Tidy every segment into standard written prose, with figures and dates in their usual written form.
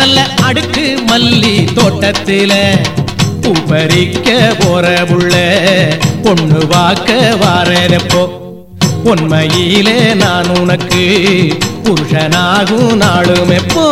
நல்ல அடுக்கு மல்லி தோட்டத்தில பூப்பறிக்க போற புள்ள பொண்ணு வாக்க வாரப்போ உண்மையிலே நான் உனக்கு புருஷனாகும் நாளும் எப்போ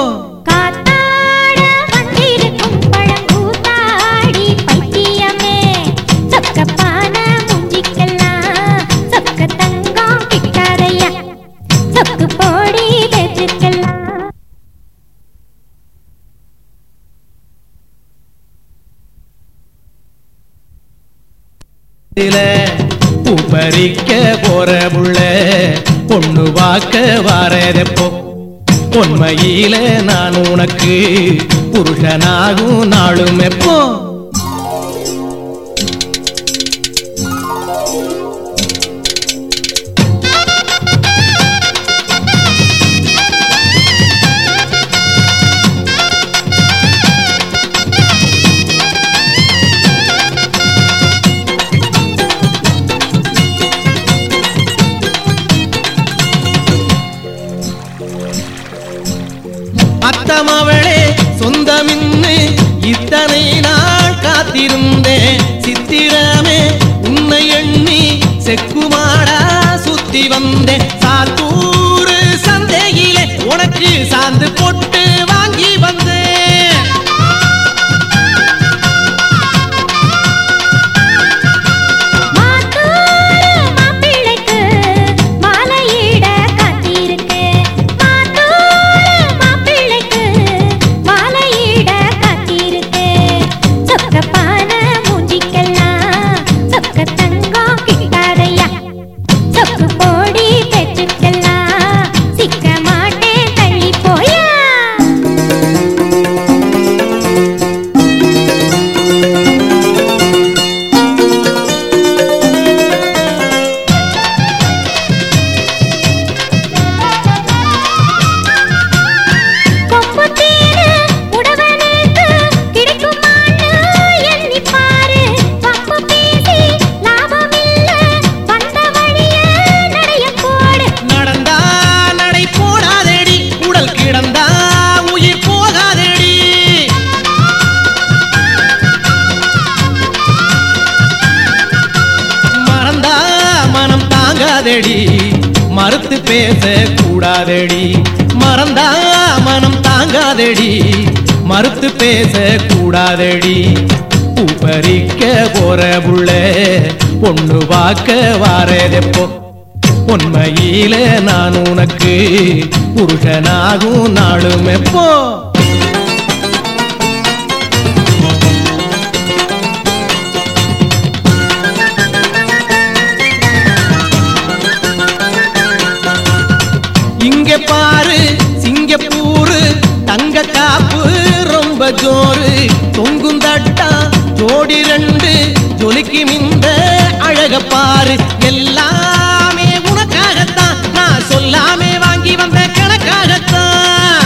பூப்பறிக்க போற புள்ள பொண்ணு வாக்க வாரப்போ உண்மையில நான் உனக்கு புருஷனாகும் நாளும் எப்போ அத்தமவளே சொந்தமின்னு இத்தனை நாள் காத்திருந்தேன் சித்திரமே உன்னை எண்ணி செக்குமாடா சுத்தி வந்தேன் சாத்தூர் சந்தையிலே உனக்கு சாந்து போட்டு வாங்கி வந்தேன் மறுத்து பேச கூடாதடி மறந்தா மனம் தாங்காதடி மறுத்து பேச கூடாதடி பூப்பறிக்க போற புள்ள பொண்ணு வாக்க வாரப்போ உண்மையில நான் உனக்கு புருஷனாகும் நாளும் எப்போ இங்க பாரு சிங்கப்பூரு தங்க காப்பு ரொம்ப ஜோரு தொங்கும் தட்டா ஜோடி ரெண்டு ஜொலிக்கு மிந்த அழக பாரு எல்லாமே உனக்காகத்தான் நான் சொல்லாமே வாங்கி வந்த கணக்காகத்தான்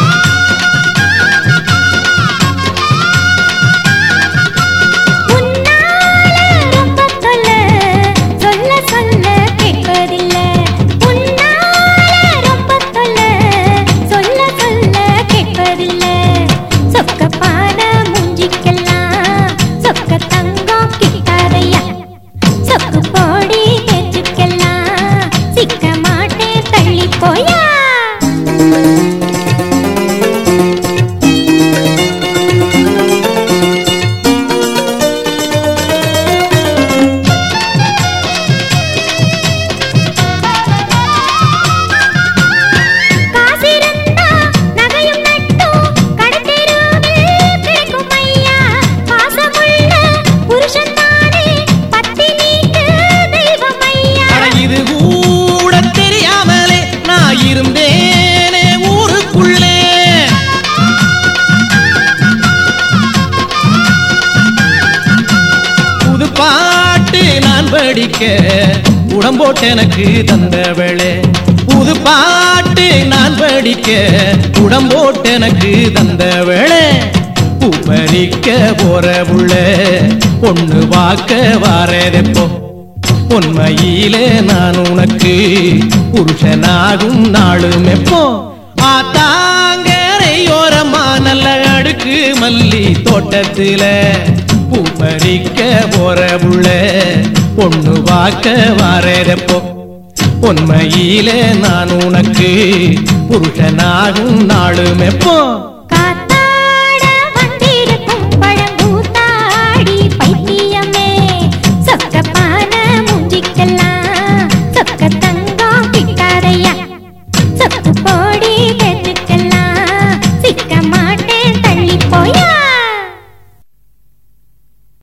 உடம்போட்டு எனக்கு தந்தவளே புது பாட்டு நான் படிக்க உடம்போட்டு எனக்கு தந்தவளே பூப்பறிக்க போற புள்ள பொண்ணு வாக்க வாரப்போ உண்மையிலே நான் உனக்கு புருஷனாகும் நாளும் எப்போ ஆத்தாங்கரையோரமா நல்ல அடுக்கு மல்லி தோட்டத்தில பூ பறிக்க போற புள்ள பொண்ணு வாக்க வாரதப்போ உண்மையிலே நான் உனக்கு புருஷனாகும் நாளும் எப்போ